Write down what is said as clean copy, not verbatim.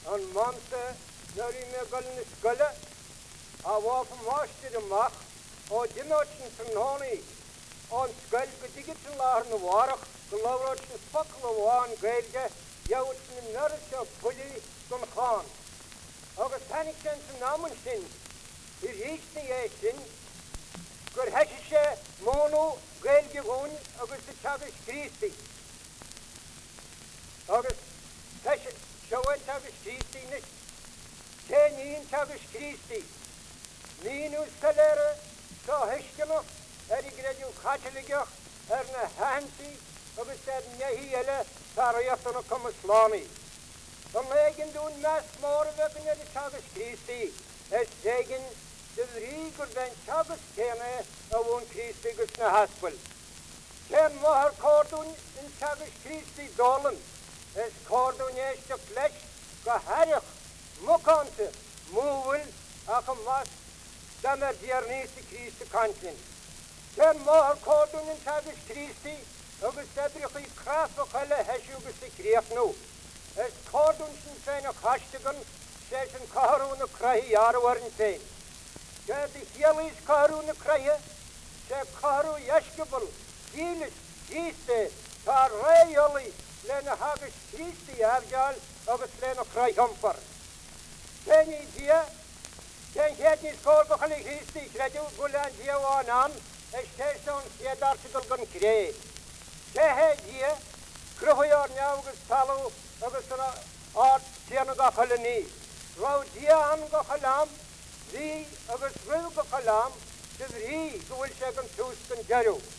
an mamse nari me galne skala a waf master mach o dinotchen tnoni on skal gediget laarne warach gelawrotchen fakle waan geelge joutchen nurse puli don khan agus taniksen namen sin ir hichte yesin gur heshe mono geelge gon agus de chavis Christi agus heshe showen chavis Christi nis kenin chavis Christi minus kalere so heskelo gradu khatligach na hansi agus nehiele sarayatno komslami dan legen doen mes morgen in de chavis Christi es zeggen de riger den chavis kene awon Christi gus na haspel ken mohar kordun in chavis Christi dolen es kordun est flesh geharig mokante movel akam was damer diernisi Christi kantin ken mohar kordun in chavis Christi agus debrich I kraft och alle hesjugus I kriefnu es kordun sin hashtigan sesen kaharun krahi yarwarn sein de hielis kaharun krahi se kaharu yashkebul gilis giste tar reyoli lena hagus Christi avjal agus lena krahi hampar ken dia ken hetnis korbo khali Christi kredu gulan dia wanan es seson yedartikul gun kre kehe dia krohoyor nyaugus talu agus art tianu ga khalani raw dia an ga khalam zi agus wil ga khalam zi gul shakan tuskan jaru